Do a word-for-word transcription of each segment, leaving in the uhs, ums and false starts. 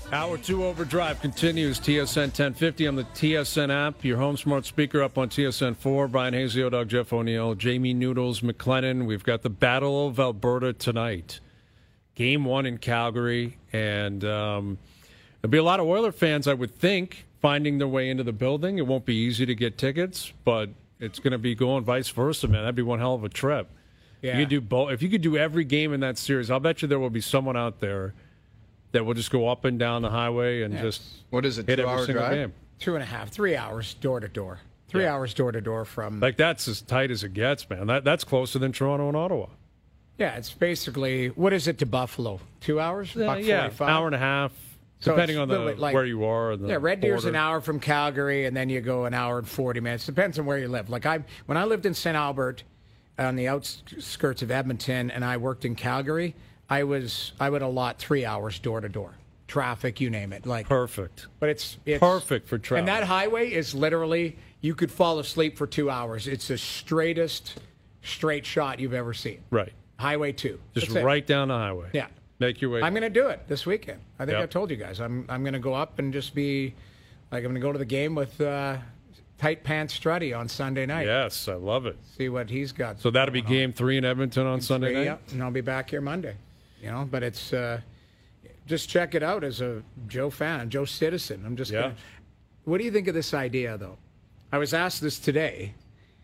Hour two Overdrive continues. T S N ten fifty on the T S N app. Your home smart speaker up on T S N four. Brian Hazio, Doug Jeff O'Neill, Jamie Noodles, McLennan. We've got the Battle of Alberta tonight. Game one in Calgary. And um, there'll be a lot of Oiler fans, I would think, finding their way into the building. It won't be easy to get tickets, but it's going to be going vice versa, man. That'd be one hell of a trip. Yeah. You could do both. If you could do every game in that series, I'll bet you there will be someone out there that will just go up and down the highway and yeah. just what is it? Hit two every hour single drive? game. Two and a half, three hours door to door. Three yeah. hours door to door from like that's as tight as it gets, man. That that's closer than Toronto and Ottawa. Yeah, it's basically what is it to Buffalo? Two hours? Uh, yeah, hour and a half, so depending on the like, where you are. And the yeah, Red Deer's border. an hour from Calgary, and then you go an hour and forty minutes. Depends on where you live. Like I, when I lived in Saint Albert, on the outskirts of Edmonton, and I worked in Calgary, I was I would allot three hours door to door. Traffic, you name it. Like perfect. But it's, it's perfect for traffic. And that highway is literally, you could fall asleep for two hours. It's the straightest straight shot you've ever seen. Right. Highway two. Just That's right it. down the highway. Yeah. Make your way. I'm going to do it this weekend. I think yep. I told you guys. I'm I'm going to go up and just be, like, I'm going to go to the game with uh, Tight Pants Strutty on Sunday night. Yes, I love it. See what he's got. So that'll be game three in Edmonton on game Sunday three, night? Yep, and I'll be back here Monday. You know, but it's... Uh, just check it out as a Joe fan, Joe citizen. I'm just yeah. gonna, what do you think of this idea, though? I was asked this today.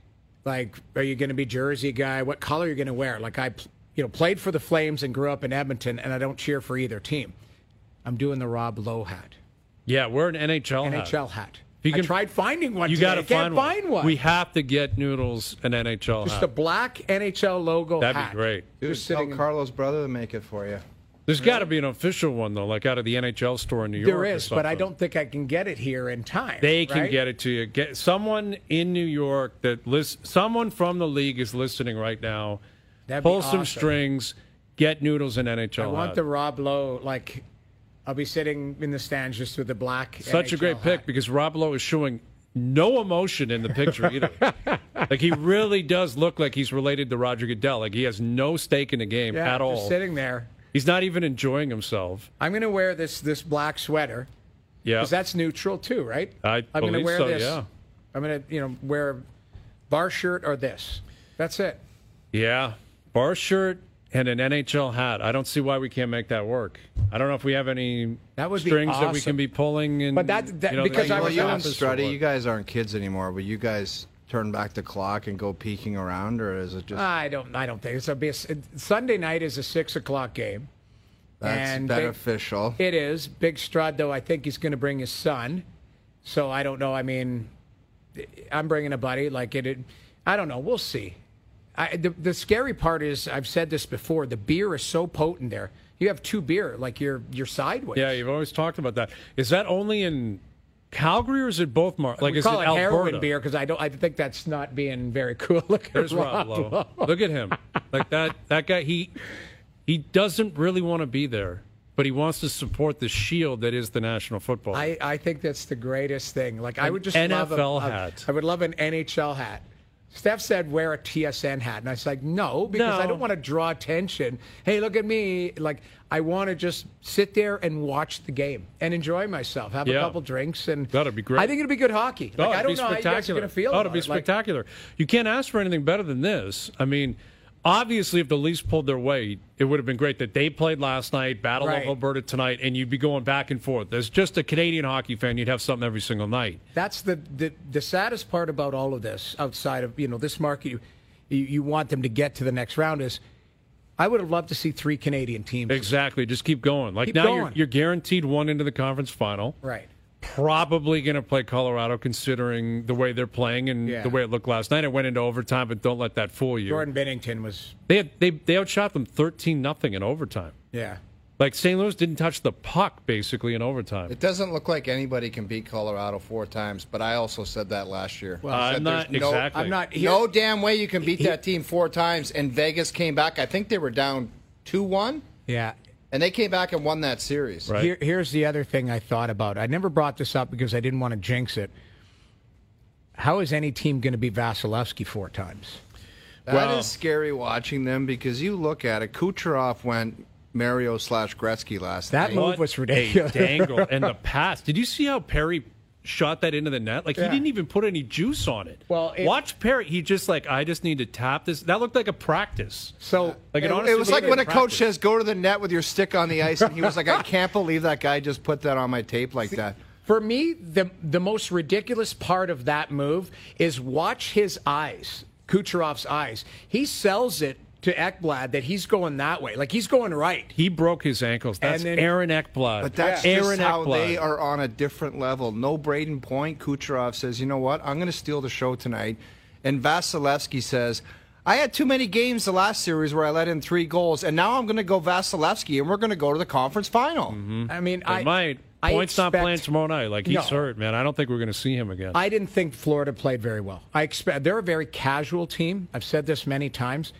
Like, are you going to be Jersey guy? What color are you going to wear? Like, I, you know, played for the Flames and grew up in Edmonton, and I don't cheer for either team. I'm doing the Rob Lowe hat. Yeah, we're an N H L N hat. N H L hat. You can, I tried finding one. You got to find, find, find one. We have to get Noodles an N H L just hat. Just a black N H L logo That'd hat. be great. Dude, just tell Carlo's brother to make it for you. There's got to be an official one, though, like out of the N H L store in New York. There is, but I don't think I can get it here in time. They can right? get it to you. Get someone in New York that list. Someone from the league is listening right now. That'd Pull awesome. some strings. Get Noodles an N H L I want hat. the Rob Lowe, like, I'll be sitting in the stands just with the black Such N H L a great hat. pick because Rob Lowe is showing no emotion in the picture either. Like, he really does look like he's related to Roger Goodell. Like, he has no stake in the game yeah, at all. Just sitting there. He's not even enjoying himself. I'm going to wear this this black sweater. Yeah. Because that's neutral, too, right? I I'm going to believe wear so, this. yeah. I'm going to, you know, wear bar shirt or this. That's it. Yeah. Bar shirt and an N H L hat. I don't see why we can't make that work. I don't know if we have any that would strings be awesome. that we can be pulling. And, but that, that you know, because well, I was you and office Strutty, you guys aren't kids anymore, but you guys turn back the clock and go peeking around, or is it just? I don't. I don't think it's a be a, Sunday night is a six o'clock game. That's and beneficial. Big, it is. Big Strud, though, I think he's going to bring his son. So I don't know. I mean, I'm bringing a buddy. Like it. it I don't know. We'll see. I, the, the scary part is, I've said this before, the beer is so potent there. You have two beer, like you're you're sideways. Yeah, you've always talked about that. Is that only in Calgary or is it both? Mar- like we is call it, it Alberta? heroin beer because I don't. I think that's not being very cool. Look at There's Rob Lowe. Look at him. Like that. That guy. He he doesn't really want to be there, but he wants to support the shield that is the National Football League. I, I think that's the greatest thing. Like An I would just N F L love a, hat. A, I would love an N H L hat. Steph said wear a T S N hat, and I was like, no, because No. I don't want to draw attention. Hey, look at me! Like I want to just sit there and watch the game and enjoy myself, have Yeah. a couple drinks, and That'd be great. I think it'll be good hockey. Oh, Like, I it'd don't be know how you guys are going to feel. Oh, about it'd be it. Like, spectacular. You can't ask for anything better than this. I mean, obviously, if the Leafs pulled their weight, it would have been great that they played last night, Battle Right. of Alberta tonight, and you'd be going back and forth. As just a Canadian hockey fan, you'd have something every single night. That's the, the the saddest part about all of this, outside of you know this market, you, you you want them to get to the next round is. I would have loved to see three Canadian teams. Exactly. Just keep going. Like Keep now, going. you're you're guaranteed one into the conference final. Right. Probably going to play Colorado, considering the way they're playing and Yeah. the way it looked last night. It went into overtime, but don't let that fool you. Jordan Bennington was. They had, they they outshot them thirteen nothing in overtime. Yeah. Like Saint Louis didn't touch the puck basically in overtime. It doesn't look like anybody can beat Colorado four times, but I also said that last year. Well, I I'm said not there's no, exactly. I'm not here. no damn way you can beat He- that team four times. And Vegas came back. I think they were down two one, Yeah. and they came back and won that series. Right. Here, here's the other thing I thought about. I never brought this up because I didn't want to jinx it. How is any team going to beat Vasilevsky four times? That is Well- scary watching them because you look at it. Kucherov went Mario slash Gretzky last That night. move What was a ridiculous. dangle and the pass. Did you see how Perry shot that into the net? Like, Yeah. he didn't even put any juice on it. Well, it- watch Perry. He just like, I just need to tap this. That looked like a practice. So Like, it, It, honestly it was looked like when a a coach practice. says, go to the net with your stick on the ice, and he was like, I can't believe that guy just put that on my tape like that. for me, the the most ridiculous part of that move is watch his eyes, Kucherov's eyes. He sells it to Ekblad that he's going that way. Like, he's going right. He broke his ankles. That's And then- Aaron Ekblad. But that's Aaron just how Ekblad. they are on a different level. No Braden Point. Kucherov says, you know what? I'm going to steal the show tonight. And Vasilevsky says, I had too many games the last series where I let in three goals, and now I'm going to go Vasilevsky, and we're going to go to the conference final. I mean, They I might. I Point's not expect- playing tomorrow night. Like, he's No. hurt, man. I don't think we're going to see him again. I didn't think Florida played very well. I expect they're a very casual team. I've said this many times.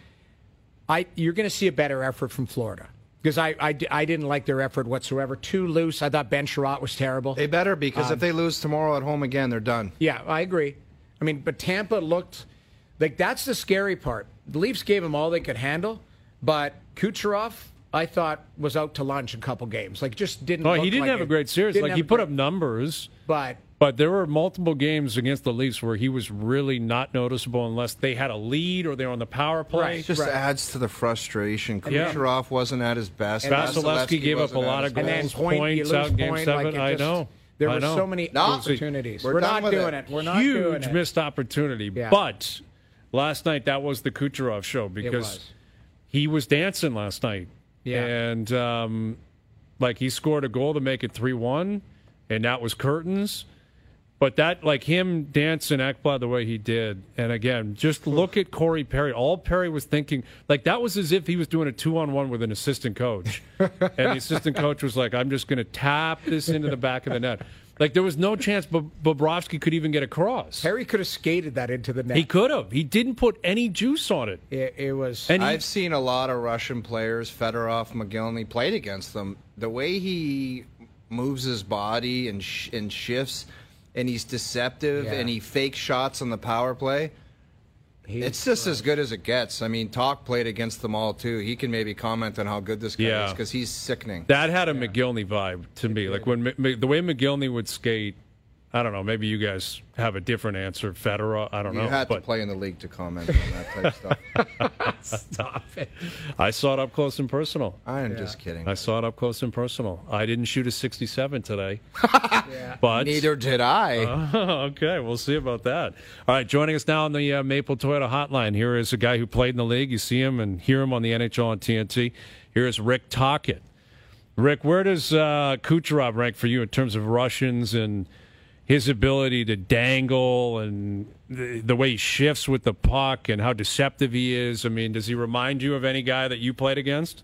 I you're going to see a better effort from Florida because I, I, I didn't like their effort whatsoever. Too loose. I thought Ben Sherratt was terrible. They better, because if they lose tomorrow at home again, they're done. Yeah, I agree. I mean, but Tampa looked like that's the scary part. The Leafs gave them all they could handle, but Kucherov, I thought, was out to lunch a couple games. Like, just didn't. Oh, look he didn't like have it. a great series. Didn't Like, have he a put great- up numbers, but but there were multiple games against the Leafs where he was really not noticeable unless they had a lead or they were on the power play. Right. It just Right. adds to the frustration. Yeah. Kucherov wasn't at his best. Vasilevsky gave up a wasn't at lot his of and then goals, best. point, you points lose out in game point, seven. like it I just- know. There I were know. so many No. opportunities. We're We're, done not with doing it. it. We're not doing Huge it. missed opportunity. Yeah. But last night, that was the Kucherov show It because was. he was dancing last night. Yeah. And, um, like, he scored a goal to make it three one, and that was curtains. But that, like, him dancing Ekblad the way he did, and again, just look at Corey Perry. All Perry was thinking, like, that was as if he was doing a two-on-one with an assistant coach. And the assistant coach was like, I'm just going to tap this into the back of the net. Like, there was no chance Bob- Bobrovsky could even get across. Harry could have skated that into the net. He could have. He didn't put any juice on it. It, it was. And he, I've seen a lot of Russian players, Fedorov, McGillney, played against them. The way he moves his body and sh- and shifts, and he's deceptive, Yeah. and he fakes shots on the power play. he- It's just as good as it gets. I mean, Talk played against them all, too. He can maybe comment on how good this guy Yeah. is, because he's sickening. that had a McGillney vibe to me. Like, when M- M- the way McGillney would skate, I don't know, maybe you guys have a different answer. Federer, I don't You know. had to but play in the league to comment on that type of stuff. Stop it. I saw it up close and personal. I am just kidding. I saw it up close and personal. I didn't shoot a sixty-seven today. But Neither did I. okay, we'll see about that. All right, joining us now on the uh, Maple Toyota Hotline. Here is a guy who played in the league. You see him and hear him on the N H L on T N T. Here is Rick Tocchet. Rick, where does uh, Kucherov rank for you in terms of Russians and his ability to dangle and the, the way he shifts with the puck and how deceptive he is? I mean, does he remind you of any guy that you played against?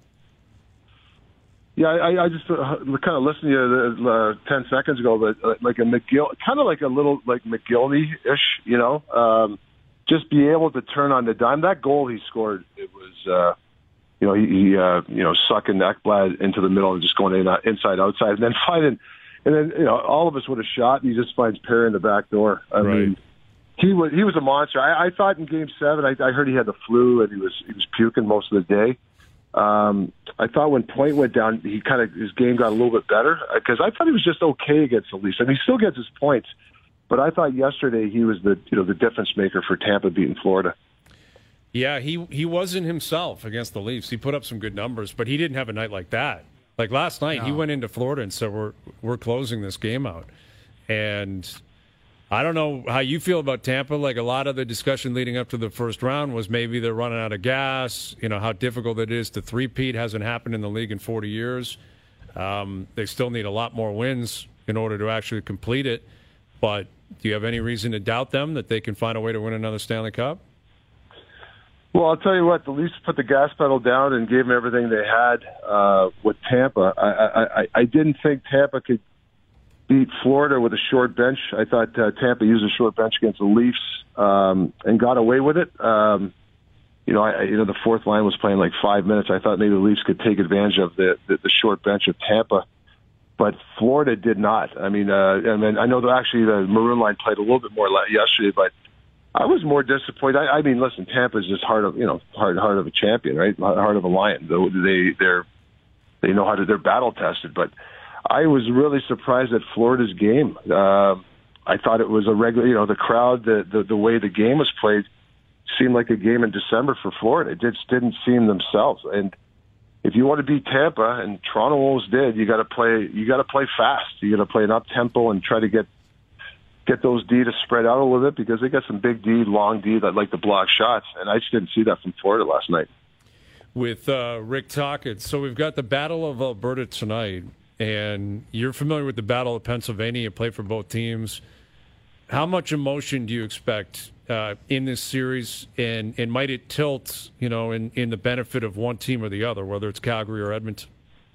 Yeah, I, I just uh, kind of listened to you uh, ten seconds ago, but uh, like a McGill, kind of like a little like McGillney-ish, you know, um, just be able to turn on the dime. That goal he scored, it was, uh, you know, he, he uh, you know, sucking Ekblad into the middle and just going in, uh, inside, outside, and then finding, and then you know, all of us would have shot, and he just finds Perry in the back door. I Right. mean, he was he was a monster. I, I thought in Game Seven, I, I heard he had the flu and he was he was puking most of the day. Um, I thought when Point went down, he kind of his game got a little bit better because I thought he was just okay against the Leafs. I mean, he still gets his points, but I thought yesterday he was the you know the difference maker for Tampa beating Florida. Yeah, he he wasn't himself against the Leafs. He put up some good numbers, but he didn't have a night like that. Like last night, he went into Florida and said, "We're we're closing this game out." And I don't know how you feel about Tampa. Like a lot of the discussion leading up to the first round was maybe they're running out of gas. You know how difficult it is to three-peat. Hasn't happened in the league in forty years. Um, they still need a lot more wins in order to actually complete it. But do you have any reason to doubt them that they can find a way to win another Stanley Cup? Well, I'll tell you what, the Leafs put the gas pedal down and gave them everything they had uh, with Tampa. I, I, I, I didn't think Tampa could beat Florida with a short bench. I thought uh, Tampa used a short bench against the Leafs um, and got away with it. Um, you know, I, you know, the fourth line was playing like five minutes. I thought maybe the Leafs could take advantage of the, the, the short bench of Tampa, but Florida did not. I mean, uh, I mean, I know that actually the Maroon line played a little bit more yesterday, but I was more disappointed. I, I mean, listen, Tampa's just heart of you know heart heart of a champion, right? Heart of a lion. They they're they know how to. They're battle tested. But I was really surprised at Florida's game. Uh, I thought it was a regular. You know, the crowd, the, the the way the game was played, seemed like a game in December for Florida. It just didn't seem themselves. And if you want to beat Tampa, and Toronto almost did, you got to play. You got to play fast. You got to play an up tempo and try to get get those D to spread out a little bit, because they got some big D, long D that like to block shots, and I just didn't see that from Florida last night. With uh, Rick Tocchet, so we've got the Battle of Alberta tonight, and you're familiar with the Battle of Pennsylvania. You play for both teams. How much emotion do you expect uh, in this series, and, and might it tilt, you know, in, in the benefit of one team or the other, whether it's Calgary or Edmonton?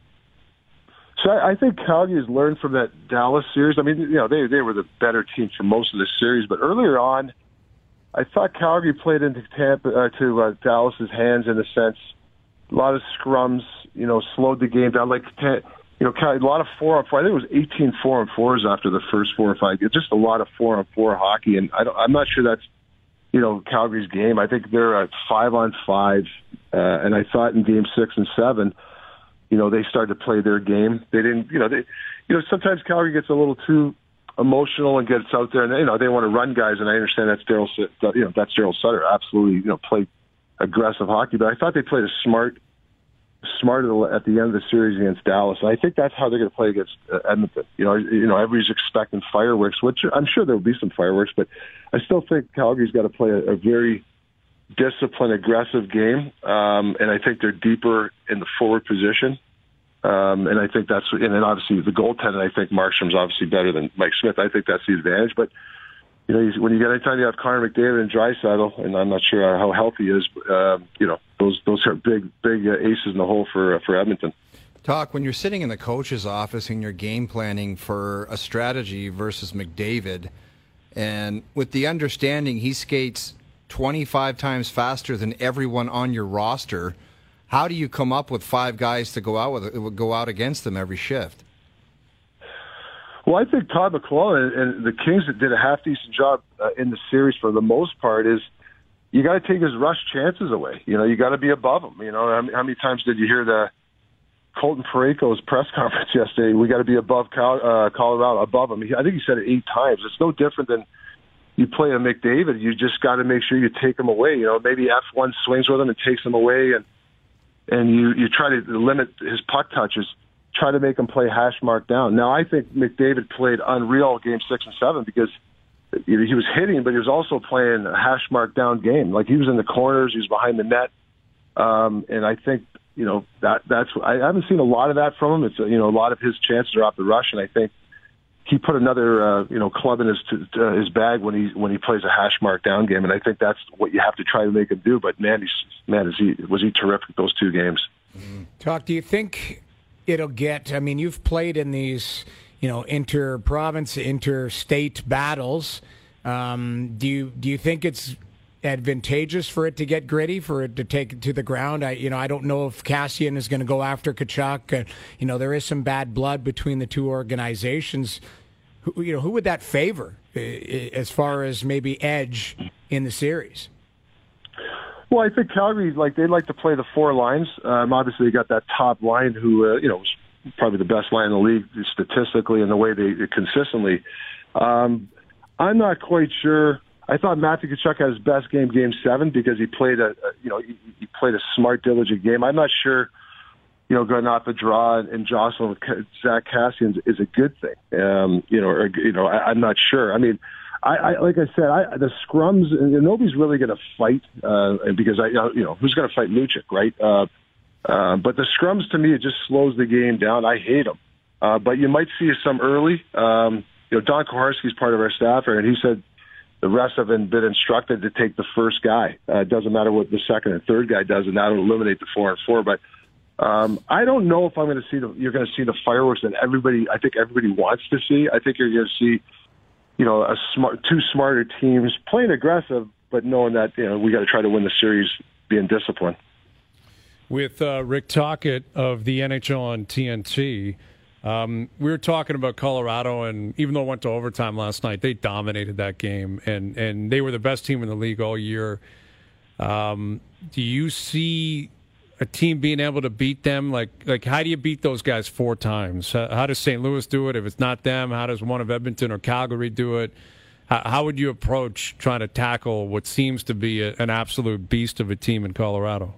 So I, I think Calgary has learned from that Dallas series. I mean, you know, they they were the better team for most of the series, but earlier on, I thought Calgary played into Tampa uh, to uh, Dallas's hands in a sense. A lot of scrums, you know, slowed the game down. Like, you know, a lot of four on four. I think it was eighteen four on fours after the first four or five. Just a lot of four on four hockey, and I don't, I'm not sure that's, you know, Calgary's game. I think they're at five on five, uh, and I thought in game six and seven, you know, they started to play their game. They didn't, you know, they, you know, sometimes Calgary gets a little too emotional and gets out there, and you know, they want to run guys. And I understand that's Daryl, you know, that's Daryl Sutter. Absolutely, you know, play aggressive hockey. But I thought they played a smart, smart at the end of the series against Dallas. And I think that's how they're going to play against uh, Edmonton. You know, you know, everybody's expecting fireworks, which I'm sure there will be some fireworks, but I still think Calgary's got to play a, a very disciplined, aggressive game, um, and I think they're deeper in the forward position. Um, and I think that's, and then obviously the goaltender, I think Markstrom's obviously better than Mike Smith. I think that's the advantage. But, you know, when you get anytime you have Connor McDavid and Draisaitl, and I'm not sure how healthy he is, but, uh, you know, those those are big, big uh, aces in the hole for, uh, for Edmonton. Talk, when you're sitting in the coach's office and you're game planning for a strategy versus McDavid, and with the understanding he skates twenty-five times faster than everyone on your roster, how do you come up with five guys to go out with go out against them every shift? Well, I think Todd McLellan and the Kings did a half decent job uh, in the series for the most part. Is you got to take his rush chances away. You know, you got to be above him. You know, how, how many times did you hear the Colton Parayko's press conference yesterday? We got to be above Cal, uh, Colorado, above him. I think he said it eight times. It's no different than you play a McDavid. You just got to make sure you take him away. You know, maybe F one swings with him and takes him away, and and you you try to limit his puck touches. Try to make him play hash mark down. Now, I think McDavid played unreal game six and seven because he was hitting, but he was also playing a hash mark down game. Like, he was in the corners, he was behind the net, um, and I think, you know, that that's I haven't seen a lot of that from him. It's, you know, a lot of his chances are off the rush, and I think he put another uh, you know club in his uh, his bag when he when he plays a hash mark down game, and I think that's what you have to try to make him do. But man, he's man, is he was he terrific those two games. Mm-hmm. Talk. Do you think it'll get? I mean, you've played in these, you know, inter-province, interstate battles. Um, do you do you think it's advantageous for it to get gritty, for it to take it to the ground? I, you know, I don't know if Kassian is going to go after Tkachuk. Uh, you know, there is some bad blood between the two organizations. Who, you know, who would that favor uh, as far as maybe edge in the series? Well, I think Calgary, like, they like to play the four lines. Um, obviously, you got that top line who, uh, you know, was probably the best line in the league statistically and the way they consistently. Um, I'm not quite sure. I thought Matthew Tkachuk had his best game, Game Seven, because he played a, a you know, he, he played a smart, diligent game. I'm not sure, you know, going off the draw and, and jostling with Zach Kassian is a good thing. Um, you know, or you know, I, I'm not sure. I mean, I, I like I said, I, the scrums, and nobody's really going to fight uh, because I, you know, who's going to fight Lucic, right? Uh, uh, but the scrums, to me, it just slows the game down. I hate them, uh, but you might see some early. Um, you know, Don Koharski's part of our staff here, and he said the rest have been, been instructed to take the first guy. Uh, it doesn't matter what the second and third guy does, and that'll eliminate the four and four. But um, I don't know if I'm going to see the. You're going to see the fireworks that everybody. I think everybody wants to see. I think you're going to see, you know, a smart, two smarter teams playing aggressive, but knowing that, you know, we got to try to win the series, being disciplined. With uh, Rick Tocchet of the N H L on T N T, um, we were talking about Colorado, and even though it went to overtime last night, they dominated that game, and, and they were the best team in the league all year. Um, do you see a team being able to beat them? Like, like how do you beat those guys four times? How, how does Saint Louis do it? If it's not them, how does one of Edmonton or Calgary do it? How, how would you approach trying to tackle what seems to be a, an absolute beast of a team in Colorado?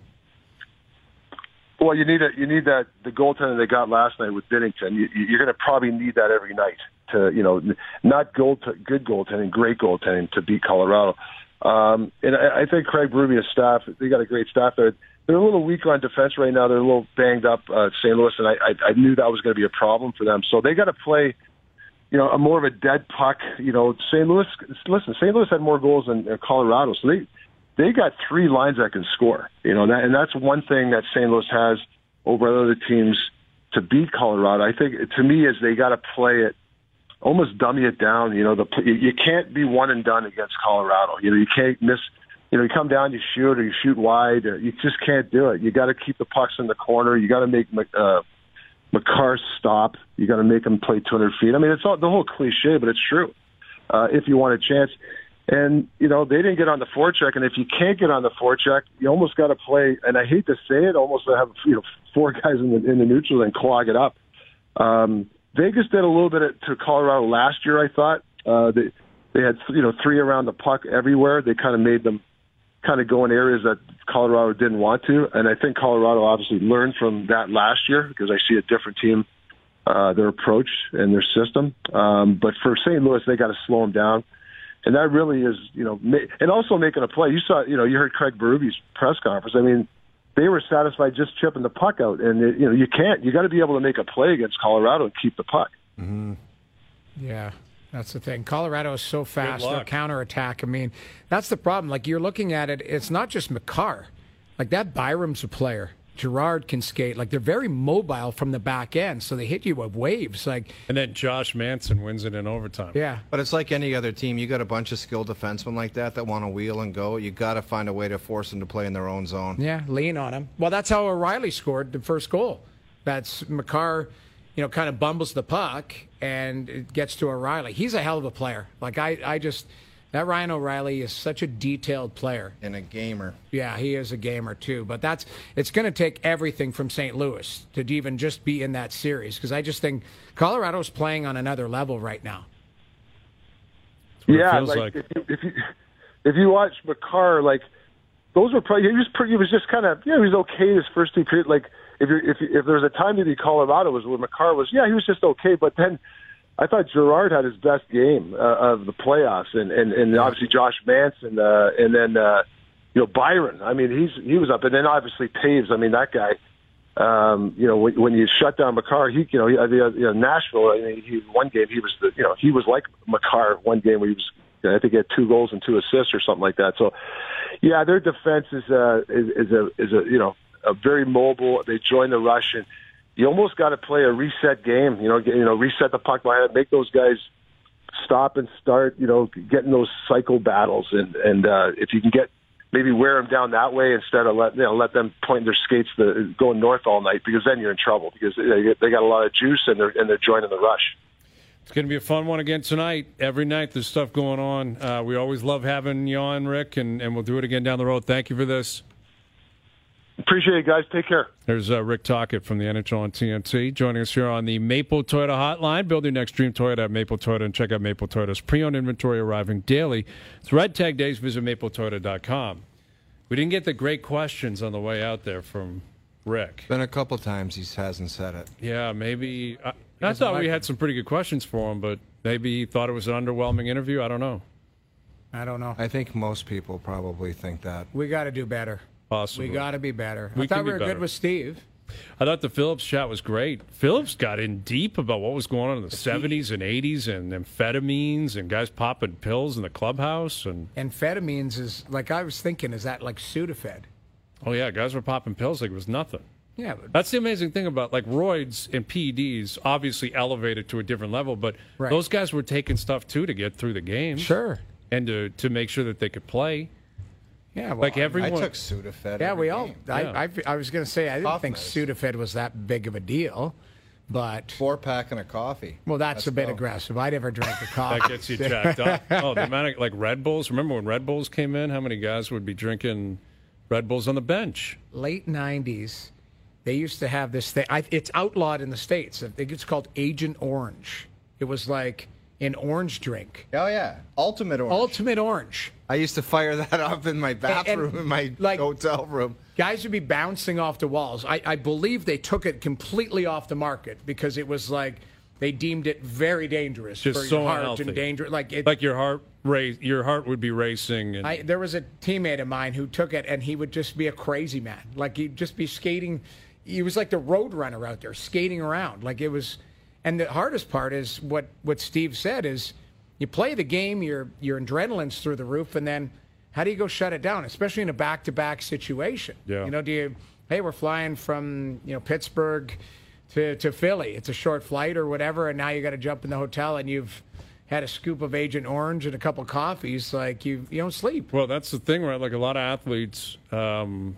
Well, you need a, you need that the goaltender they got last night with Binnington. You, you're going to probably need that every night to, you know, not goal to, good goaltending, great goaltending to beat Colorado. Um, and I, I think Craig Berube's staff, they got a great staff there. They're a little weaker on defense right now. They're a little banged up, uh, Saint Louis, and I, I, I knew that was going to be a problem for them. So they got to play, you know, a more of a dead puck. You know, Saint Louis. Listen, Saint Louis had more goals than uh, Colorado, so they they got three lines that can score. You know, and, that, and that's one thing that Saint Louis has over other teams to beat Colorado. I think to me is they got to play it, almost dummy it down. You know, the you can't be one and done against Colorado. You know, you can't miss. You know, you come down, you shoot, or you shoot wide. Or you just can't do it. You got to keep the pucks in the corner. You got to make uh, McCarr stop. You got to make him play two hundred feet. I mean, it's all the whole cliche, but it's true. Uh, if you want a chance, and you know they didn't get on the forecheck, and if you can't get on the forecheck, you almost got to play. And I hate to say it, almost have you know four guys in the in the neutral and clog it up. Um, Vegas did a little bit of, to Colorado last year. I thought uh, they they had you know three around the puck everywhere. They kind of made them kind of go in areas that Colorado didn't want to. And I think Colorado obviously learned from that last year because I see a different team, uh, their approach and their system. Um, but for Saint Louis, they got to slow them down. And that really is, you know, ma- and also making a play. You saw, you know, you heard Craig Berube's press conference. I mean, they were satisfied just chipping the puck out. And, it, you know, you can't, you got to be able to make a play against Colorado and keep the puck. Mm-hmm. Yeah. That's the thing. Colorado is so fast. Their counterattack. I mean, that's the problem. Like, you're looking at it, it's not just McCarr. Like, that Byram's a player. Gerard can skate. Like, they're very mobile from the back end, so they hit you with waves. Like, and then Josh Manson wins it in overtime. Yeah. But it's like any other team. You got a bunch of skilled defensemen like that that want to wheel and go. You got to find a way to force them to play in their own zone. Yeah, lean on them. Well, that's how O'Reilly scored the first goal. That's McCarr, you know, kind of bumbles the puck and it gets to O'Reilly. He's a hell of a player. Like, I, I just, that Ryan O'Reilly is such a detailed player. And a gamer. Yeah, he is a gamer too. But that's, it's going to take everything from Saint Louis to even just be in that series. Because I just think Colorado's playing on another level right now. Yeah, like, like. If, you, if you if you watch McCarr, like, those were probably, he was pretty, he was just kind of, yeah, he was okay his first two periods. Like, If you're, if if there was a time to be Colorado was where McCarr was, yeah, he was just okay. But then I thought Gerard had his best game uh, of the playoffs, and and, and obviously Josh Manson, uh, and then uh, you know Byron. I mean, he's he was up, and then obviously Taves. I mean, that guy. Um, you know, when, when you shut down McCarr, he you know, he, you know Nashville. I mean, he one game he was the you know he was like McCarr one game where he was. I think he had two goals and two assists or something like that. So, yeah, their defense is uh, is, is a is a you know. Uh, very mobile. They join the rush, and you almost got to play a reset game. You know, get, you know, reset the puck behind, make those guys stop and start. You know, getting those cycle battles, and and uh, if you can get maybe wear them down that way instead of let you know let them point their skates the, going north all night, because then you're in trouble because they they got a lot of juice and they're and they're joining the rush. It's going to be a fun one again tonight. Every night there's stuff going on. Uh, we always love having you on, Rick, and, and we'll do it again down the road. Thank you for this. Appreciate it, guys. Take care. There's uh, Rick Tocchet from the N H L on T N T joining us here on the Maple Toyota Hotline. Build your next dream Toyota at Maple Toyota, and check out Maple Toyota's pre-owned inventory arriving daily. It's Red Tag Days. Visit maple toyota dot com. We didn't get the great questions on the way out there from Rick. Been a couple times he hasn't said it. Yeah, maybe. I, I thought like we had some pretty good questions for him, but maybe he thought it was an underwhelming interview. I don't know. I don't know. I think most people probably think that. We got to do better. Possibly. We got to be better. We I thought we were better. good with Steve. I thought the Phillips chat was great. Phillips got in deep about what was going on in the seventies and eighties and amphetamines and guys popping pills in the clubhouse. And amphetamines is, like I was thinking, is that like Sudafed? Oh, yeah, guys were popping pills like it was nothing. Yeah. But that's the amazing thing about, like, roids and P E Ds obviously elevated to a different level, but right. those guys were taking stuff, too, to get through the game. Sure. And to, to make sure that they could play. Yeah, well, like everyone. I took Sudafed. Yeah, we all. Yeah. I, I, I was going to say I didn't Cough think medicine. Sudafed was that big of a deal, but Four pack and a coffee. well, that's Let's a bit go. aggressive. I never drank a coffee. That gets you jacked up. Oh, the amount of, like, Red Bulls. Remember when Red Bulls came in? How many guys would be drinking Red Bull's on the bench. Late nineties, they used to have this thing. I, it's outlawed in the States. I think it's called Agent Orange. It was like an orange drink. Oh, yeah. Ultimate Orange. Ultimate Orange. I used to fire that up in my bathroom, And- in my like- hotel room. Guys would be bouncing off the walls. I, I believe they took it completely off the market because it was like they deemed it very dangerous Just for so your heart unhealthy. and dangerous. Like, it, Like your heart race, your heart would be racing. And I, there was a teammate of mine who took it, and he would just be a crazy man. Like he'd just be skating. He was like the road runner out there, skating around. Like it was. And the hardest part is what what Steve said is, you play the game, your your adrenaline's through the roof, and then how do you go shut it down, especially in a back-to-back situation? Yeah. You know, do you? Hey, we're flying from you know Pittsburgh to to Philly. It's a short flight or whatever, and now you got to jump in the hotel, and you've had a scoop of Agent Orange and a couple coffees. Like you you don't sleep. well, that's the thing, right? Like a lot of athletes um,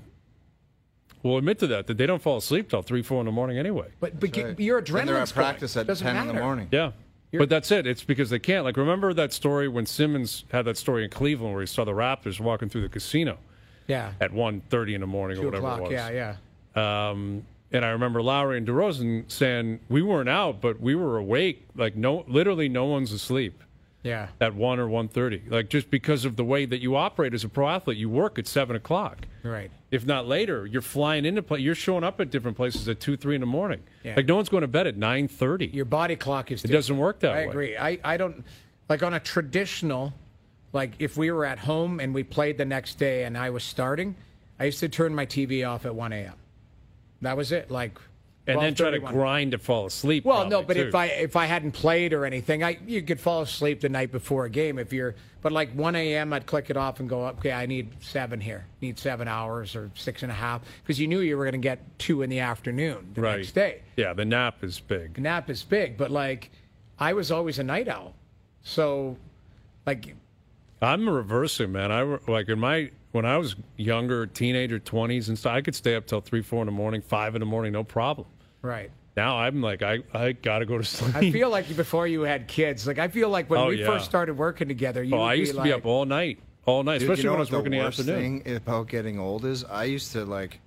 will admit to that, that they don't fall asleep till three, four in the morning anyway. But, but Right. your And they're adrenaline's at practice going. at Doesn't ten in the matter. morning. Yeah. But that's it. It's because they can't. Like, remember that story when Simmons had that story in Cleveland where he saw the Raptors walking through the casino Yeah. at one thirty in the morning or Two whatever o'clock. it was. Yeah, yeah. Um, and I remember Lowry and DeRozan saying, we weren't out, but we were awake. Like, no, literally no one's asleep Yeah. at one or one thirty. Like, just because of the way that you operate as a pro athlete, you work at seven o'clock. Right. If not later, you're flying into play. You're showing up at different places at two, three in the morning. Yeah. Like, no one's going to bed at nine thirty. Your body clock is It doesn't work that I way. agree. I, I don't like on a traditional, like if we were at home and we played the next day and I was starting, I used to turn my T V off at one a.m. That was it. Like, And then try to twelve thirty-one. grind to fall asleep. Well, probably, no, but too. if I if I hadn't played or anything, I you could fall asleep the night before a game if you're. But like one a.m., I'd click it off and go, okay, I need seven here, need seven hours or six and a half, because you knew you were going to get two in the afternoon the right. next day. Yeah, the nap is big. Nap is big, but like I was always a night owl, so like I'm reversing, man. I re- like in my when I was younger, teenager, twenties and stuff. I could stay up till three, four in the morning, five in the morning, no problem. right. Now I'm like, I, I got to go to sleep. I feel like before you had kids, like I feel like when Oh, we yeah. first started working together, you oh, would I used be to be like, up all night, all night, Dude, especially you know when I what was working the in the worst afternoon. thing about getting old is? I used to like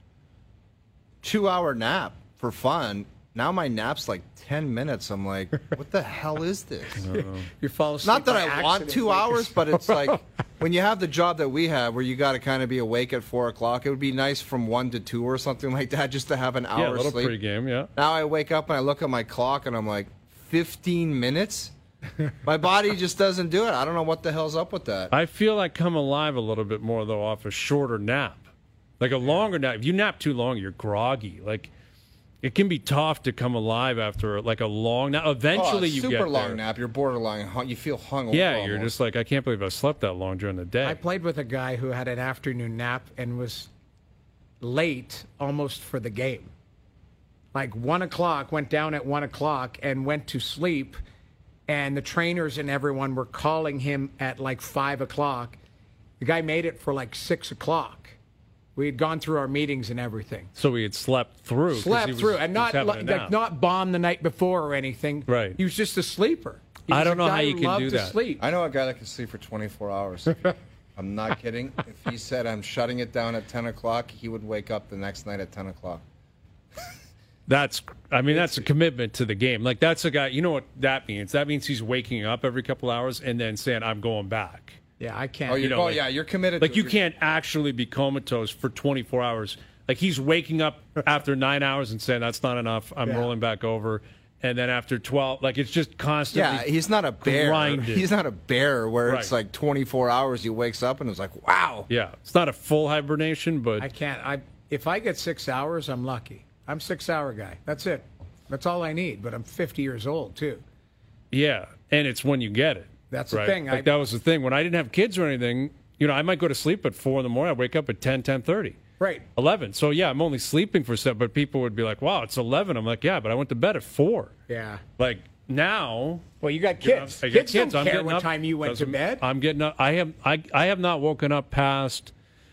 two hour nap for fun. Now my nap's like ten minutes. I'm like, what the hell is this? you fall asleep. Not that by I want accident, two like- hours, but it's like when you have the job that we have where you got to kind of be awake at four o'clock, it would be nice from one to two or something like that just to have an hour Yeah, a little sleep. pregame, yeah. Now I wake up and I look at my clock and I'm like, fifteen minutes? My body just doesn't do it. I don't know what the hell's up with that. I feel I come alive a little bit more though off a shorter nap, like a longer nap. If you nap too long, you're groggy. Like it can be tough to come alive after like a long nap. Eventually, oh, you super get long there. nap. You're borderline. hung- You feel hung. Yeah, over you're almost. just like I can't believe I slept that long during the day. I played with a guy who had an afternoon nap and was late almost for the game. Like one o'clock, went down at one o'clock and went to sleep, and the trainers and everyone were calling him at like five o'clock. The guy made it for like six o'clock. We had gone through our meetings and everything. so he had slept through. 'cause Slept he was- through, and he not was having like, a nap. like not bombed the night before or anything. Right. He was just a sleeper. He I was don't a know how guy you who can loved do to that. Sleep. I know a guy that can sleep for twenty-four hours. I'm not kidding. If he said I'm shutting it down at ten o'clock, he would wake up the next night at ten o'clock. That's, I mean, that's a commitment to the game. Like, that's a guy, you know what that means? That means he's waking up every couple hours and then saying, I'm going back. Yeah, I can't. Oh, you're, know, oh like- yeah, you're committed. Like, to you it. can't actually be comatose for twenty-four hours. Like, he's waking up after nine hours and saying, that's not enough. I'm Yeah. rolling back over. And then after twelve, like, it's just constantly. Yeah, he's not a bear. grinded. He's not a bear where it's Right. like twenty-four hours. He wakes up and it's like, wow. Yeah. It's not a full hibernation, but. I can't. I if I get six hours, I'm lucky. I'm six hour guy. That's it. That's all I need. But I'm fifty years old too. Yeah, and it's when you get it. That's the right? thing. Like I- that was the thing. When I didn't have kids or anything, you know, I might go to sleep at four in the morning. I wake up at ten, ten thirty, Right. eleven. So yeah, I'm only sleeping for seven. But people would be like, "Wow, it's eleven." I'm like, "Yeah, but I went to bed at four." Yeah. Like now, Well, you got kids. I get kids, kids. don't I'm care getting what up. time you went to Doesn't- bed. I'm getting up. I have. I. I have not woken up past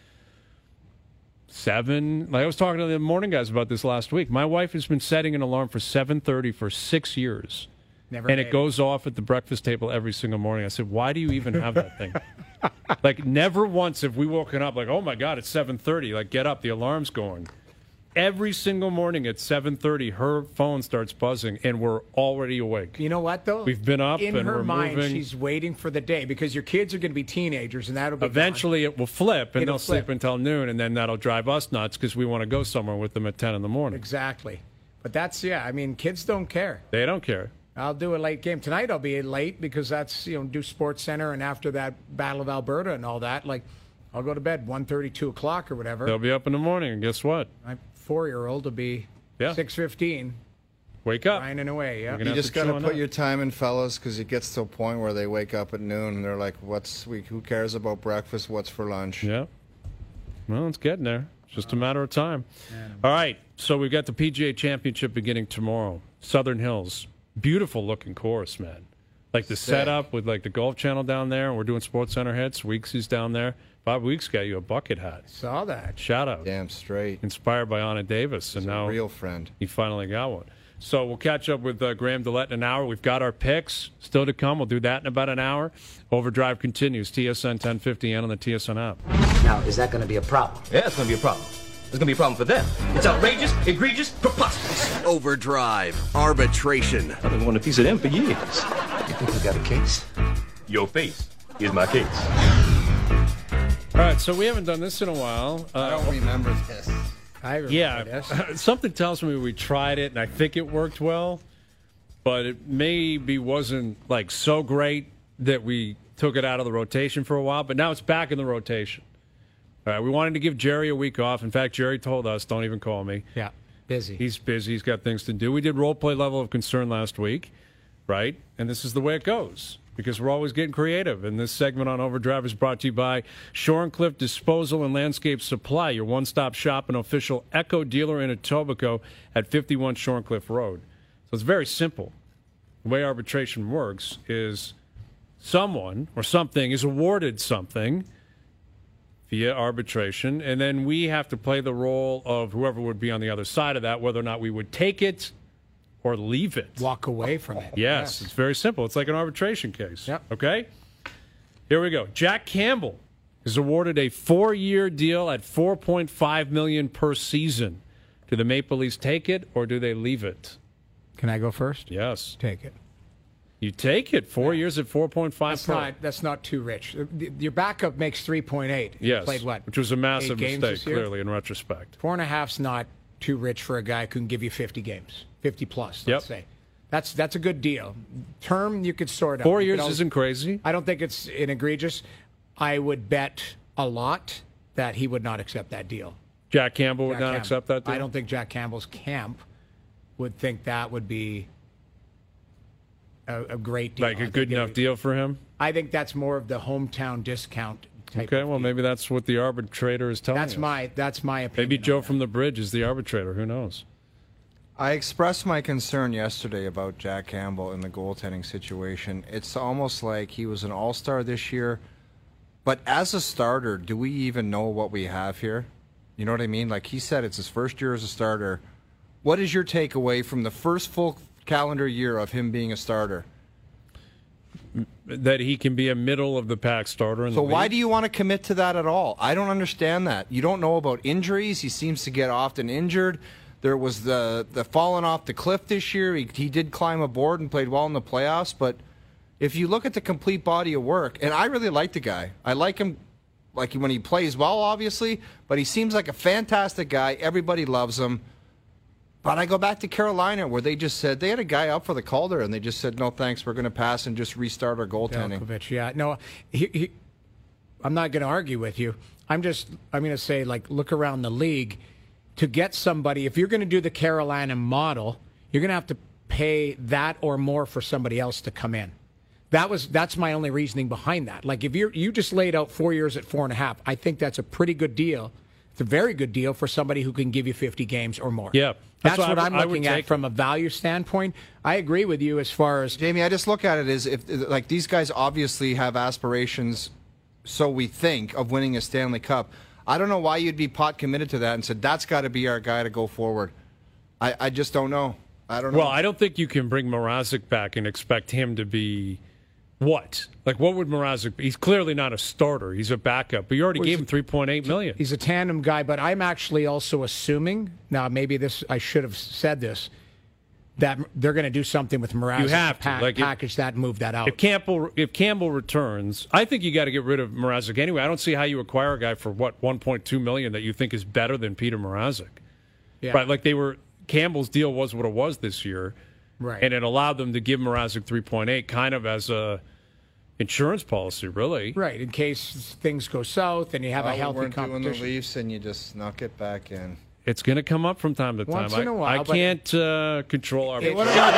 seven. Like I was talking to the morning guys about this last week. My wife has been setting an alarm for seven thirty for six years. Never and made it goes off at the breakfast table every single morning. I said, "Why do you even have that thing?" Like, never once have we woken up like, oh, my God, it's seven thirty. Like, get up, the alarm's going. Every single morning at seven thirty, her phone starts buzzing, and we're already awake. You know what, though? We've been up, in and her we're mind, moving. she's waiting for the day because your kids are going to be teenagers, and that'll be Eventually, gone. it will flip, and It'll they'll flip. sleep until noon, and then that'll drive us nuts because we want to go somewhere with them at ten in the morning. Exactly. But that's, yeah, I mean, kids don't care. They don't care. I'll do a late game. Tonight I'll be late because that's, you know, do Sports Center, and after that Battle of Alberta and all that, like, I'll go to bed one thirty, two o'clock or whatever. They'll be up in the morning, and guess what? My four-year-old will be Yeah. six fifteen, Wake up. grinding away, yeah. You're You gonna just have got to to join put up. your time in, fellas, because it gets to a point where they wake up at noon and they're like, "What's we? Who cares about breakfast? What's for lunch?" Yeah. Well, it's getting there. It's just a matter of time. All right. So we've got the P G A Championship beginning tomorrow. Southern Hills. Beautiful looking course, man. Like the Sick. setup with like the Golf Channel down there. We're doing Sports Center hits. Weeksy's down there. Bob Weeks got you a bucket hat. Saw that. Shout out. Damn straight. Inspired by Anna Davis. He's and a now real friend. he finally got one. So we'll catch up with uh, Graham Dillette in an hour. We've got our picks still to come. We'll do that in about an hour. Overdrive continues. T S N ten fifty and on the T S N app. Now, is that going to be a problem? Yeah, it's gonna be a problem. It's gonna be a problem for them. It's outrageous, egregious, preposterous. Overdrive. Arbitration. I've been wanting a piece of them for years. You think you got a case? Your face is my case. All right, so we haven't done this in a while. Uh, I don't remember this. I remember Yeah, this. something tells me we tried it, and I think it worked well, but it maybe wasn't like so great that we took it out of the rotation for a while. But now it's back in the rotation. All right, we wanted to give Jerry a week off. In fact, Jerry told us, "Don't even call me." Yeah, busy. He's busy. He's got things to do. We did role play level of concern last week, right? And this is the way it goes because we're always getting creative. And this segment on Overdrive is brought to you by Shorencliff Disposal and Landscape Supply, your one-stop shop and official Echo dealer in Etobicoke at fifty-one Shorencliff Road. So it's very simple. The way arbitration works is someone or something is awarded something via arbitration, and then we have to play the role of whoever would be on the other side of that, whether or not we would take it or leave it. Walk away from it. Yes, it's very simple. It's like an arbitration case. Yep. Okay? Here we go. Jack Campbell is awarded a four-year deal at four point five million dollars per season. Do the Maple Leafs take it or do they leave it? Can I go first? Yes. Take it. You take it. Four years at four point five. That's not, that's not too rich. Your backup makes three point eight. Yes. Played what? Which was a massive Eight games mistake, this year? clearly, in retrospect. Four and a half's not too rich for a guy who can give you fifty games, fifty plus. Let's Yep. say that's that's a good deal. Term you could sort out. Four You years could al- isn't crazy. I don't think it's an egregious. I would bet a lot that he would not accept that deal. Jack Campbell would Jack not Campbell. accept that deal? I don't think Jack Campbell's camp would think that would be a, a great deal. Like I a think good it enough would- deal for him? I think that's more of the hometown discount type. Okay, of well, deal. maybe that's what the arbitrator is telling that's us. my that's my opinion. Maybe on Joe that. from the Bridge is the arbitrator. Who knows? I expressed my concern yesterday about Jack Campbell in the goaltending situation. It's almost like he was an all-star this year, but as a starter, do we even know what we have here? You know what I mean? Like he said, it's his first year as a starter. What is your takeaway from the first full calendar year of him being a starter? That he can be a middle of the pack starter in So the why league? do you want to commit to that at all? I don't understand that. You don't know about injuries. He seems to get often injured. There was the the falling off the cliff this year. He, he did climb aboard and played well in the playoffs, but if you look at the complete body of work, and I really like the guy. I like him like when he plays well, obviously, but he seems like a fantastic guy. Everybody loves him. But I go back to Carolina where they just said they had a guy up for the Calder and they just said, no, thanks, we're going to pass and just restart our goaltending. Delkovich, yeah. No, he, he, I'm not going to argue with you. I'm just, I'm going to say, like, look around the league. To get somebody, if you're going to do the Carolina model, you're going to have to pay that or more for somebody else to come in. That was that's my only reasoning behind that. Like, if you you just laid out four years at four and a half, I think that's a pretty good deal. It's a very good deal for somebody who can give you fifty games or more. Yeah. That's, That's what what I I'm would- I would looking at take. from a value standpoint. I agree with you as far as Jamie, I just look at it as if like these guys obviously have aspirations, so we think, of winning a Stanley Cup. I don't know why you'd be pot committed to that and said that's got to be our guy to go forward. I, I just don't know. I don't know. Well, I don't think you can bring Mrazek back and expect him to be What? Like, what would Mrazek be? He's clearly not a starter. He's a backup. But you already Well, gave he's him three point eight million dollars. He's a tandem guy, but I'm actually also assuming, now maybe this I should have said this, that they're going to do something with Mrazek. You have to. Pa- Like, if- package that and move that out. If Campbell if Campbell returns, I think you got to get rid of Mrazek anyway. I don't see how you acquire a guy for what one point two million dollars that you think is better than Peter Mrazek. Yeah. Right? Like they were Campbell's deal was what it was this year, Right. and it allowed them to give Mrazek three point eight, kind of as a insurance policy, really. Right, in case things go south and you have Oh, a we healthy weren't doing the competition. Leafs, and you just snuck it back in. It's going to come up from time to time. Once in I, a while, I but- can't uh, control our. Hey, what are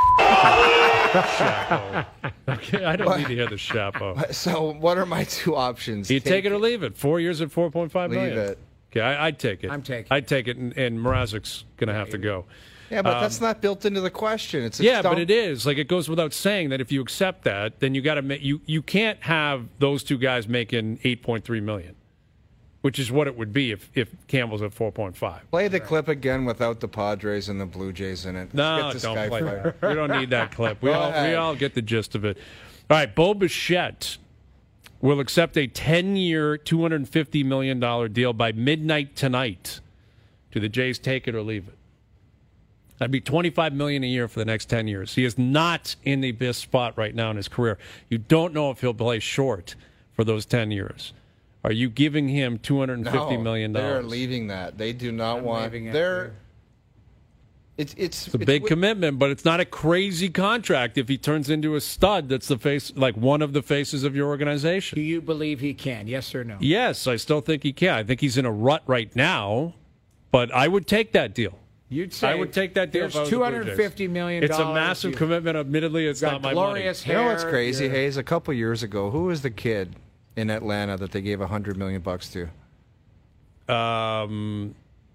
my two, Okay, I don't need to hear the chapeau. so what are my two options? You take it or leave it. Four years at four point five million. Leave it. Okay, I, I'd take it. I'm taking I'd take it, and, and Mrazek's going to have to go. Yeah, but that's not built into the question. It's a Yeah, stump- but it is. Like, it goes without saying that if you accept that, then you got to make you you can't have those two guys making eight point three million, which is what it would be if if Campbell's at four point five. Play the clip again without the Padres and the Blue Jays in it. Let's No, get this don't guy play fired. that. We don't need that clip. We Go all we ahead. all get the gist of it. All right, Bo Bichette will accept a ten-year, two hundred fifty million dollars deal by midnight tonight. Do the Jays take it or leave it? That'd be twenty-five million dollars a year for the next ten years. He is not in the best spot right now in his career. You don't know if he'll play short for those ten years. Are you giving him two hundred fifty million dollars? They're leaving that. They do not I'm want. leaving it, They're. too. It's it's It's a big commitment, but it's not a crazy contract if he turns into a stud that's the face, like one of the faces of your Do organization. you believe he can? Yes or no? Yes, I still think he can. I think he's in a rut right now, but I would take that deal. You'd say I would take that deal. There's if I was the Blue two hundred fifty million Jays. dollars. It's a massive You've commitment. Admittedly, it's got not my glorious You hair. know what's crazy, you're- Hayes? A couple years ago, who was the kid in Atlanta that they gave a hundred million bucks to? money. Um,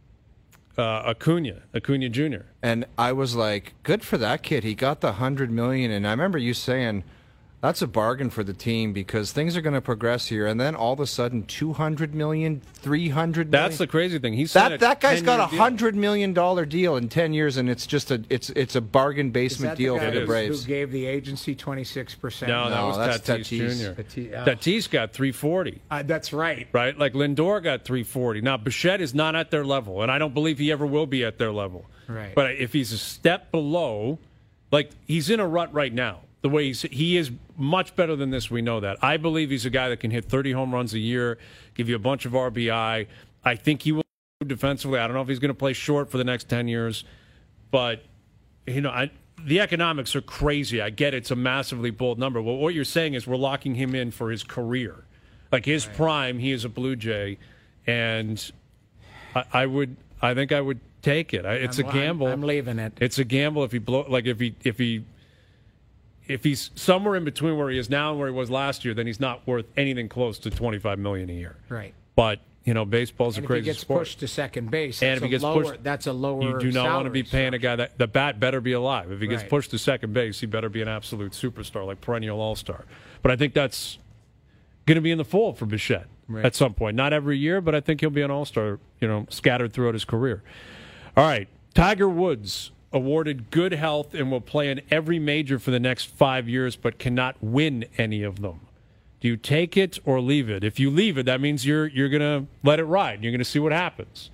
uh, Acuna, Acuna Junior And I was like, good for that kid. He got the hundred million, and I remember you saying that's a bargain for the team because things are going to progress here. And then all of a sudden, two hundred million, three hundred million. That's the crazy thing. He signed that that guy's got a ten-year deal. hundred million dollar deal in ten years, and it's just a it's it's a bargain Is basement that deal the guy for the is. Braves. who gave the agency twenty-six percent? No, that No, was that's Tatis, Tatis. Junior Tatis, oh. Tatis got three forty. Uh, that's right. Right? Like Lindor got three forty. Now, Bichette is not at their level, and I don't believe he ever will be at their level. Right. But if he's a step below, like he's in a rut right now. The way he's, he is much better than this, we know that. I believe he's a guy that can hit thirty home runs a year, give you a bunch of R B I. I think he will defensively. I don't know if he's going to play short for the next ten years, but you know, I, the economics are crazy. I get it's a massively bold number. Well, what you're saying is we're locking him in for his career. Like his right. prime, he is a Blue Jay, and I, I would, I think I would take it. I, it's I'm, a gamble. I'm, I'm leaving it. It's a gamble if he blow, like if he if he if he's somewhere in between where he is now and where he was last year, then he's not worth anything close to twenty-five million dollars a year. Right. But you know, baseball's And a if crazy he gets sport. pushed to second base, And that's if he a gets lower, pushed- that's a lower. You do not want to be salary paying a guy that the bat better be alive. If he gets Right. pushed to second base, he better be an absolute superstar, like perennial all-star. But I think that's going to be in the fold for Bichette Right. at some point. Not every year, but I think he'll be an all-star, you know, scattered throughout his career. All right, Tiger Woods awarded good health and will play in every major for the next five years, but cannot win any of them. Do you take it or leave it? If you leave it, that means you're you're going to let it ride. You're going to see what happens.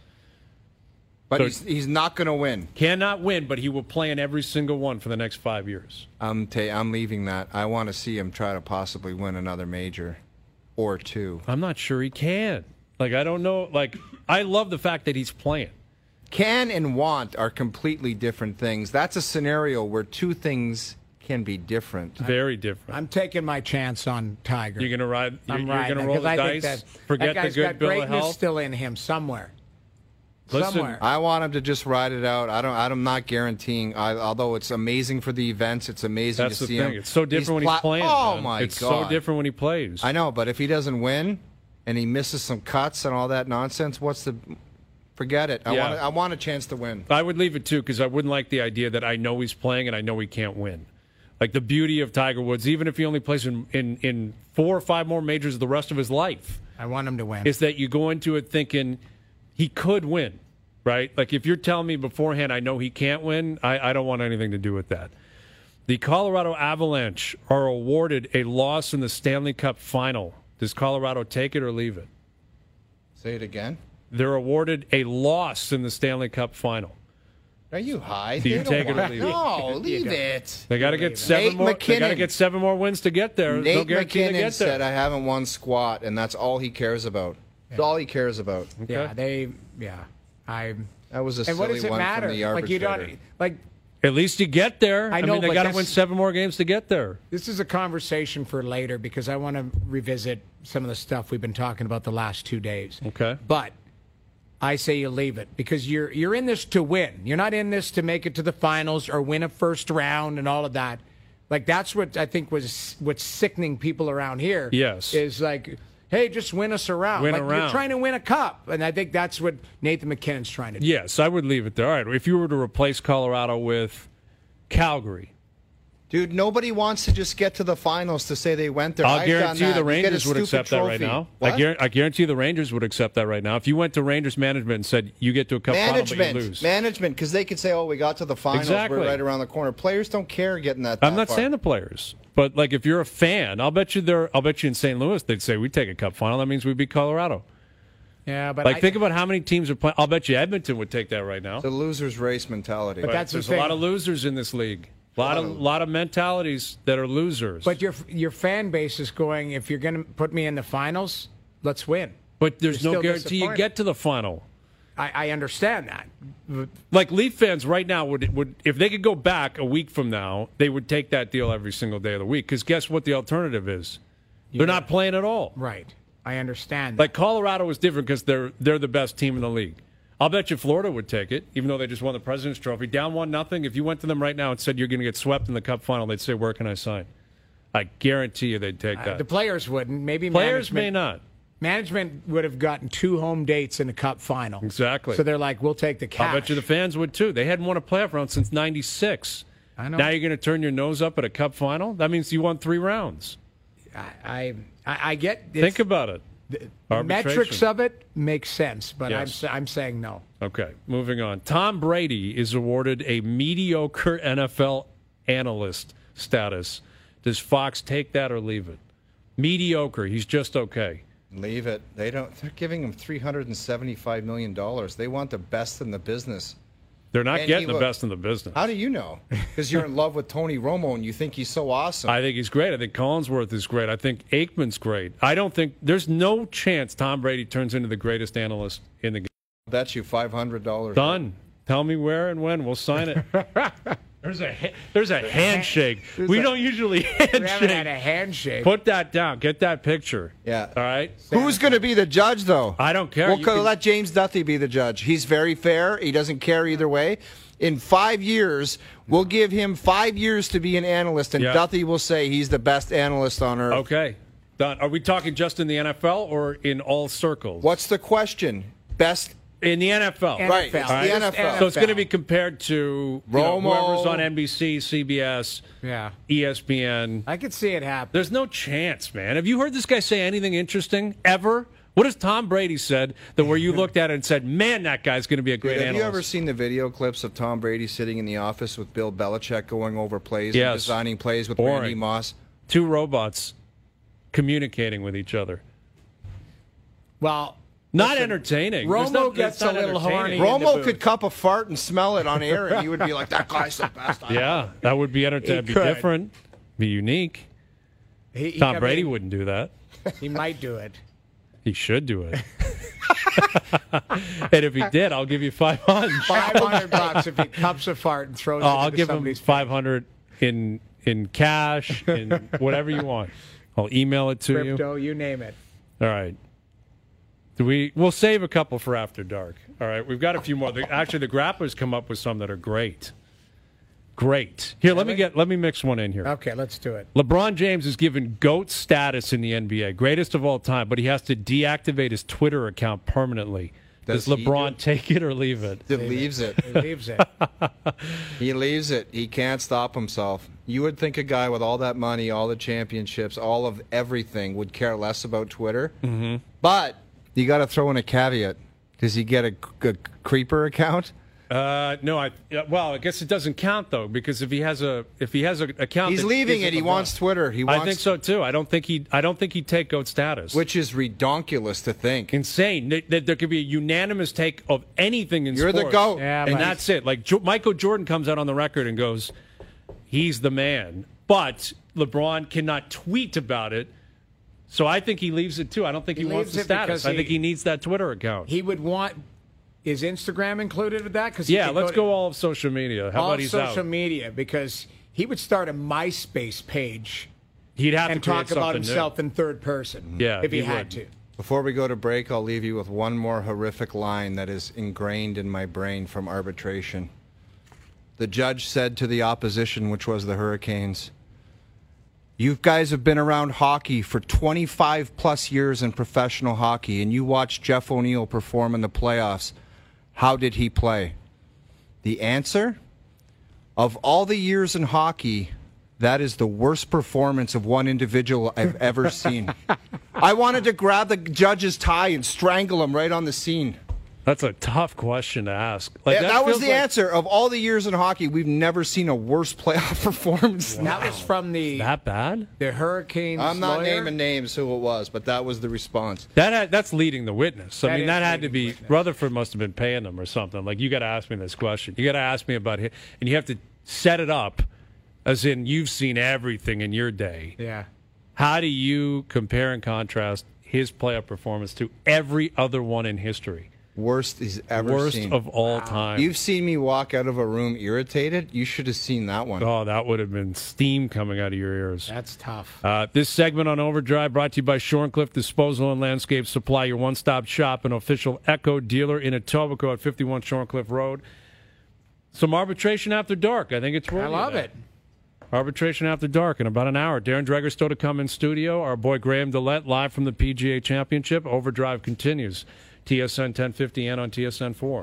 But So- he's he's not going to win. Cannot win, but he will play in every single one for the next five years. I'm ta- I'm leaving that. I want to see him try to possibly win another major or two. I'm not sure he can. Like, I don't know. Like, I love the fact that he's playing. Can and want are completely different things. That's a scenario where two things can be different. Very different. I'm taking my chance on Tiger. You're going to ride. You're, I'm you're riding going to it, roll 'cause the I think dice. that, Forget that guy's the good got bill of greatness health. still in him somewhere. Listen, somewhere. I want him to just ride it out. I don't. I'm not guaranteeing. I, although it's amazing for the events, it's amazing That's to the see thing. him. It's so different when pla- he's playing. Oh man. my it's god! so different when he plays. I know, but if he doesn't win and he misses some cuts and all that nonsense, what's the? Forget it. I Yeah. want. I want a chance to win. I would leave it too because I wouldn't like the idea that I know he's playing and I know he can't win. Like the beauty of Tiger Woods, even if he only plays in, in, in four or five more majors the rest of his life, I want him to win. is that you go into it thinking he could win, right? Like if you're telling me beforehand I know he can't win, I, I don't want anything to do with that. The Colorado Avalanche are awarded a loss in the Stanley Cup final. Does Colorado take it or leave it? Say it again. They're awarded a loss in the Stanley Cup final. Are you high? Do you They don't take it or want- leave it? No, leave it. They got to get seven Nate more. They got to McKinnon. get seven more wins to get there. There's no Nate guarantee they McKinnon get said, there. "I haven't won squat," and that's all he cares about. That's all he cares about. Yeah, they. Yeah, I. That was a And what silly does it one matter? from the Like you arbitrator. don't like. At least you get there. I know, mean, they but got to that's- win seven more games to get there. This is a conversation for later because I want to revisit some of the stuff we've been talking about the last two days. Okay. But I say you leave it because you're you're in this to win. You're not in this to make it to the finals or win a first round and all of that. Like that's what I think was what's sickening people around here. Yes. Is like, hey, just win us around. Win like a you're round. trying to win a cup, and I think that's what Nathan McKinnon's trying to do. Yes, I would leave it there. All right. If you were to replace Colorado with Calgary, Dude, nobody wants to just get to the finals to say they went there. I'll I've guarantee done you that. the You get a Rangers would stupid accept that right trophy. now. What? I, guar- I guarantee you the Rangers would accept that right now. If you went to Rangers management and said you get to a cup final but Management, you lose. management, because they could say, "Oh, we got to the finals. Exactly. We're right around the corner." Players don't care getting that. that I'm not far. saying the players, but like if you're a fan, I'll bet you there. I'll bet you in Saint Louis they'd say we take a cup final. That means we beat Colorado. Yeah, but Like I, think about how many teams are playing. I'll bet you Edmonton would take that right now. It's a losers' race mentality. But that's the There's a thing. lot of losers in this league. A lot of lot of mentalities that are losers. But your your fan base is going. If you're going to put me in the finals, let's win. But there's You're no still guarantee you disappointed. get to the final. I, I understand that. Like Leaf fans right now would would if they could go back a week from now, they would take that deal every single day of the week. Because guess what the alternative is? They're not playing at all. Right. I understand. Like Colorado is different because they're they're the best team in the league. I'll bet you Florida would take it, even though they just won the President's Trophy. Down one nothing. If you went to them right now and said you're going to get swept in the Cup final, they'd say, "Where can I sign?" I guarantee you they'd take Uh, that. the players wouldn't. Maybe Players may management- not. Management would have gotten two home dates in a cup final. Exactly. So they're like, we'll take the cash. I'll bet you the fans would too. They hadn't won a playoff round since ninety-six. I know. Now you're going to turn your nose up at a Cup final? That means you won three rounds. I, I, I I get it's- Think about it. the arbitration. metrics of it make sense, but I'm Yes. sa- I'm saying no. Okay, moving on. Tom Brady is awarded a mediocre N F L analyst status. Does Fox take that or leave it? Mediocre. He's just okay. Leave it. They don't. They're giving him three hundred and seventy-five million dollars. They want the best in the business. They're not And getting he the wa- best in the business. How do you know? Because you're in love with Tony Romo and you think he's so awesome. I think he's great. I think Collinsworth is great. I think Aikman's great. I don't think there's no chance Tom Brady turns into the greatest analyst in the game. bet you five hundred dollars. Done. Tell me where and when. We'll sign it. There's a ha- there's a handshake. We a- don't usually We haven't had a handshake. handshake. Put that down. Get that picture. Yeah. All right. Who's going to be the judge, though? I don't care. Well, You co- can- let James Duthie be the judge. He's very fair. He doesn't care either way. In five years, we'll give him five years to be an analyst, and Yeah. Duthie will say he's the best analyst on earth. Okay. Done. Are we talking just in the N F L or in all circles? What's the question? Best. in the N F L? Right, it's the All right. N F L. So it's going to be compared to you know, Romo. whoever's on N B C, C B S, yeah, E S P N. I could see it happen. There's no chance, man. Have you heard this guy say anything interesting ever? What has Tom Brady said that where you looked at it and said, "Man, that guy's going to be a great Dude, have analyst"? you ever seen the video clips of Tom Brady sitting in the office with Bill Belichick going over plays Yes. and designing plays with Boring. Randy Moss? Two robots communicating with each other. Well, Not listen, entertaining. Romo There's no- gets it's not a little entertaining. horny. in the Romo booth. could cup a fart and smell it on air, and you would be like, "That guy's the best." Yeah, that would be entertaining. Be could. different. Be unique. He, he- Tom I Brady mean, wouldn't do that. He might do it. He should do it. And if he did, I'll give you five hundred. Five hundred bucks if he cups a fart and throws Oh, it. I'll into give him somebody's five hundred in in cash, in whatever you want. I'll email it to you. crypto, you name it. All right. Do we? We'll save a couple for after dark. All right. We've got a few more. The, actually, the grapplers come up with some that are great. Great. Here, let me get. Let me mix one in here. Okay, let's do it. LeBron James is given GOAT status in the N B A, greatest of all time, but he has to deactivate his Twitter account permanently. Does, Does he LeBron do- take it or leave it? He leaves it. He leaves it. He leaves it. He can't stop himself. You would think a guy with all that money, all the championships, all of everything would care less about Twitter. Mm-hmm. But you got to throw in a caveat. Does he get a, a creeper account? Uh, no, I uh, well, I guess it doesn't count though, because if he has a if he has an account, He's that leaving isn't it. He LeBron. wants Twitter. He wants, I think so too. I don't think he I don't think he'd take GOAT status. which is redonkulous to think. Insane that, that there could be a unanimous take of anything in You're sports. the GOAT. Yeah, and but- that's it. Like jo- Michael Jordan comes out on the record and goes, "He's the man," but LeBron cannot tweet about it. So I think he leaves it too. I don't think he, He wants leaves the it status. because I think he- he needs that Twitter account. He would want. Is Instagram included with that? Because yeah, let's go all of social media. How all about he's social out? media, because he would start a MySpace page He'd have and to create talk about something new. himself in third person. Yeah, if he, he had would. to. Before we go to break, I'll leave you with one more horrific line that is ingrained in my brain from arbitration. The judge said to the opposition, which was the Hurricanes, "You guys have been around hockey for twenty-five plus years in professional hockey, and you watched Jeff O'Neill perform in the playoffs. How did he play?" The answer? Of all the years in hockey, that is the worst performance of one individual I've ever seen. I wanted to grab the judge's tie and strangle him right on the scene. That's a tough question to ask. Like, Yeah, that was feels the like- answer. Of all the years in hockey, we've never seen a worse playoff performance. And that was from the That bad? the Hurricanes. I'm not lawyer. naming names who it was, but that was the response. That had, that's leading the witness. I That mean, is that had to leading be the witness. Rutherford must have been paying them or something. Like, you got to ask me this question. You got to ask me about him, and you have to set it up as in you've seen everything in your day. Yeah. How do you compare and contrast his playoff performance to every other one in history? Worst he's ever Worst seen. of all time. You've seen me walk out of a room irritated. You should have seen that one. Oh, that would have been steam coming out of your ears. That's tough. Uh, this segment on Overdrive brought to you by Shorncliffe Disposal and Landscape Supply, your one-stop shop and official Echo dealer in Etobicoke at fifty-one Shorncliffe Road. Some arbitration after dark. I think it's worthy I of love that. it. Arbitration after dark in about an hour. Darren Dreger still to come in studio. Our boy Graham Dillette live from the P G A Championship. Overdrive continues. T S N ten fifty and on T S N four.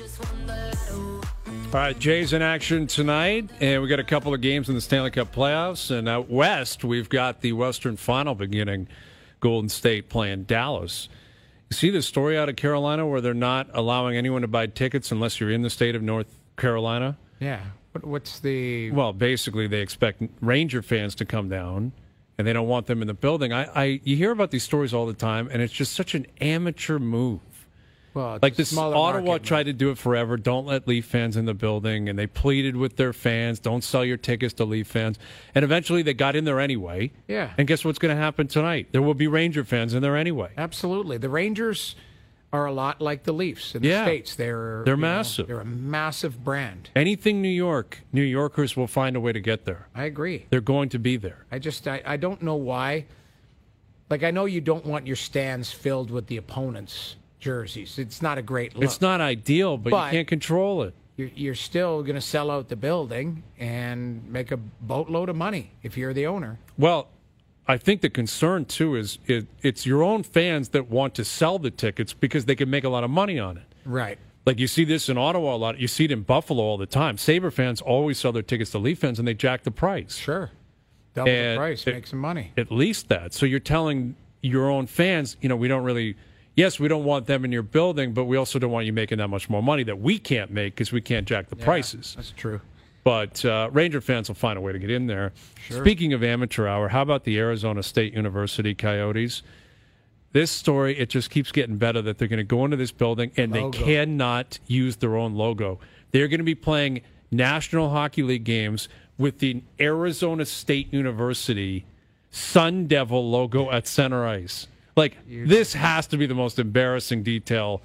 All right, Jay's in action tonight, and we got a couple of games in the Stanley Cup playoffs. And out west, we've got the Western Final beginning. Golden State playing Dallas. You see this story out of Carolina where they're not allowing anyone to buy tickets unless you're in the state of North Carolina? Yeah. What, what's the? Well, basically, they expect Ranger fans to come down, and they don't want them in the building. I, I you hear about these stories all the time, and it's just such an amateur move. Well, it's Like a this, smaller Ottawa market, tried to do it forever. Don't let Leaf fans in the building, and they pleaded with their fans, don't sell your tickets to Leaf fans. And eventually, they got in there anyway. Yeah. And guess what's going to happen tonight? There will be Ranger fans in there anyway. Absolutely. The Rangers are a lot like the Leafs in the Yeah. States. They're They're you know, massive. they're a massive brand. Anything New York, New Yorkers will find a way to get there. I agree. They're going to be there. I just I, I don't know why. Like, I know you don't want your stands filled with the opponents' jerseys. It's not a great look. It's not ideal, but, But- you can't control it. You're, you're still going to sell out the building and make a boatload of money if you're the owner. Well, I think the concern, too, is it, it's your own fans that want to sell the tickets because they can make a lot of money on it. Right. Like, you see this in Ottawa a lot. You see it in Buffalo all the time. Sabre fans always sell their tickets to Leaf fans, and they jack the price. Sure. Double And the price, it- make some money. At least that. So you're telling your own fans, you know, we don't really... Yes, we don't want them in your building, but we also don't want you making that much more money that we can't make because we can't jack the Yeah, prices. That's true. But uh, Ranger fans will find a way to get in there. Sure. Speaking of amateur hour, how about the Arizona State University Coyotes? This story, it just keeps getting better that they're going to go into this building and Logo. they cannot use their own logo. They're going to be playing National Hockey League games with the Arizona State University Sun Devil logo at center ice. Like, this has to be the most embarrassing detail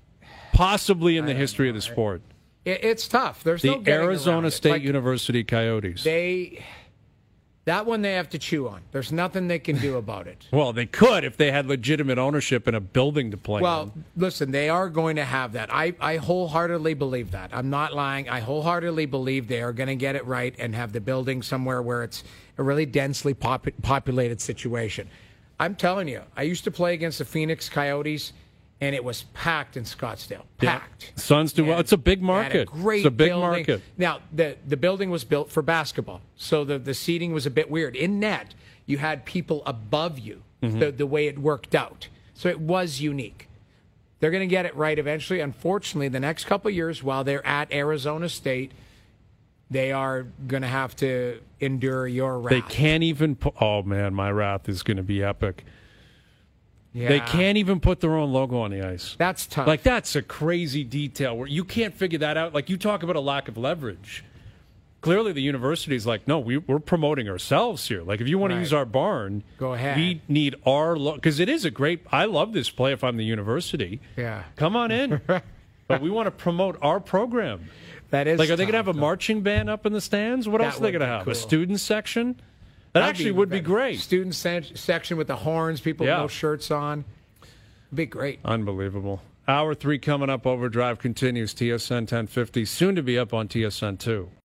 possibly in the history of the sport. It, it's tough. There's no The getting around Arizona it. State Like, University Coyotes. They, that one they have to chew on. There's nothing they can do about it. Well, they could if they had legitimate ownership in a building to play Well, in. listen, they are going to have that. I, I wholeheartedly believe that. I'm not lying. I wholeheartedly believe they are going to get it right and have the building somewhere where it's a really densely pop- populated situation. I'm telling you, I used to play against the Phoenix Coyotes, and it was packed in Scottsdale. Yeah. Packed. Suns do well. And It's a big they had market. A great It's a big building. market. Now, the, the building was built for basketball, so the, the seating was a bit weird. In net, you had people above you, Mm-hmm. the, the way it worked out. So it was unique. They're going to get it right eventually. Unfortunately, the next couple of years, while they're at Arizona State, they are going to have to endure your wrath. They can't even put, oh, man, my wrath is going to be epic. Yeah. They can't even put their own logo on the ice. That's tough. Like, that's a crazy detail where you can't figure that out. Like, you talk about a lack of leverage. Clearly, the university's like, no, we, we're promoting ourselves here. Like, if you want Right. to use our barn, Go ahead. We need our logo. Because it is a great, I love this play if I'm the university. Yeah. Come on in. But we want to promote our program. That is Like, are they going to tough, have a though. marching band up in the stands? What That else are they would going to be have? cool. A student section? That That'd actually would be better. great. Student se- section with the horns, people Yeah. with no shirts on. It'd be great. Unbelievable. Hour three coming up. Overdrive continues. T S N ten fifty, soon to be up on T S N two.